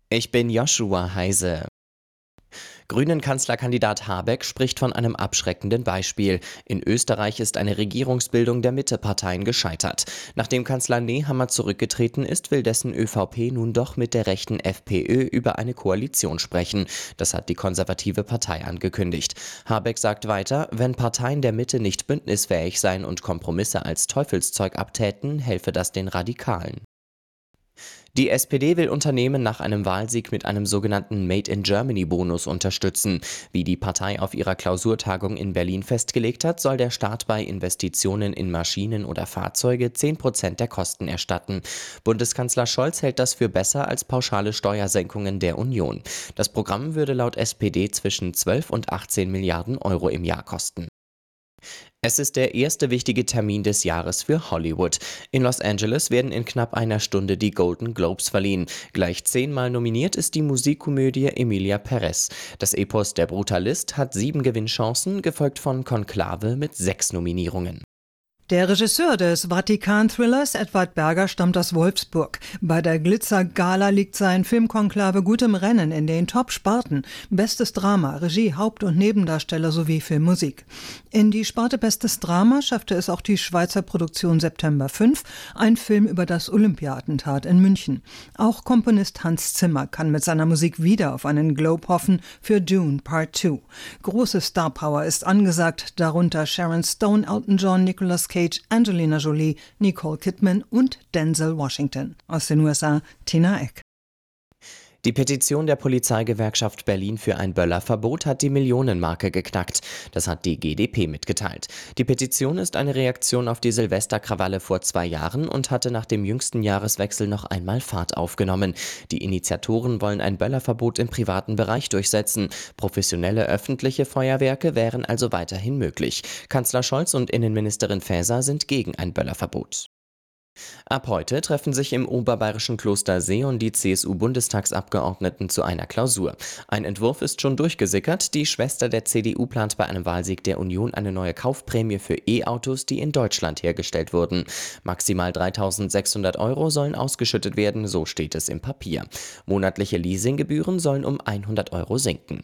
Ich bin Joshua Heise. Grünen-Kanzlerkandidat Habeck spricht von einem abschreckenden Beispiel. In Österreich ist eine Regierungsbildung der Mitteparteien gescheitert. Nachdem Kanzler Nehammer zurückgetreten ist, will dessen ÖVP nun doch mit der rechten FPÖ über eine Koalition sprechen. Das hat die konservative Partei angekündigt. Habeck sagt weiter, wenn Parteien der Mitte nicht bündnisfähig seien und Kompromisse als Teufelszeug abtäten, helfe das den Radikalen. Die SPD will Unternehmen nach einem Wahlsieg mit einem sogenannten Made-in-Germany-Bonus unterstützen. Wie die Partei auf ihrer Klausurtagung in Berlin festgelegt hat, soll der Staat bei Investitionen in Maschinen oder Fahrzeuge 10% der Kosten erstatten. Bundeskanzler Scholz hält das für besser als pauschale Steuersenkungen der Union. Das Programm würde laut SPD zwischen 12 und 18 Milliarden Euro im Jahr kosten. Es ist der erste wichtige Termin des Jahres für Hollywood. In Los Angeles werden in knapp einer Stunde die Golden Globes verliehen. Gleich 10-mal nominiert ist die Musikkomödie Emilia Perez. Das Epos Der Brutalist hat 7 Gewinnchancen, gefolgt von Konklave mit 6 Nominierungen. Der Regisseur des Vatikan-Thrillers, Edward Berger, stammt aus Wolfsburg. Bei der Glitzer-Gala liegt sein Film Konklave gut im Rennen in den Top-Sparten. Bestes Drama, Regie, Haupt- und Nebendarsteller sowie Filmmusik. In die Sparte Bestes Drama schaffte es auch die Schweizer Produktion September 5, ein Film über das Olympia-Attentat in München. Auch Komponist Hans Zimmer kann mit seiner Musik wieder auf einen Globe hoffen für Dune Part 2. Große Star-Power ist angesagt, darunter Sharon Stone, Elton John, Nicolas Cage, Angelina Jolie, Nicole Kidman und Denzel Washington. Aus den USA, Tina Eck. Die Petition der Polizeigewerkschaft Berlin für ein Böllerverbot hat die Millionenmarke geknackt. Das hat die GdP mitgeteilt. Die Petition ist eine Reaktion auf die Silvesterkrawalle vor 2 Jahren und hatte nach dem jüngsten Jahreswechsel noch einmal Fahrt aufgenommen. Die Initiatoren wollen ein Böllerverbot im privaten Bereich durchsetzen. Professionelle öffentliche Feuerwerke wären also weiterhin möglich. Kanzler Scholz und Innenministerin Faeser sind gegen ein Böllerverbot. Ab heute treffen sich im oberbayerischen Kloster Seeon die CSU-Bundestagsabgeordneten zu einer Klausur. Ein Entwurf ist schon durchgesickert. Die Schwester der CDU plant bei einem Wahlsieg der Union eine neue Kaufprämie für E-Autos, die in Deutschland hergestellt wurden. Maximal 3.600 Euro sollen ausgeschüttet werden, so steht es im Papier. Monatliche Leasinggebühren sollen um 100 Euro sinken.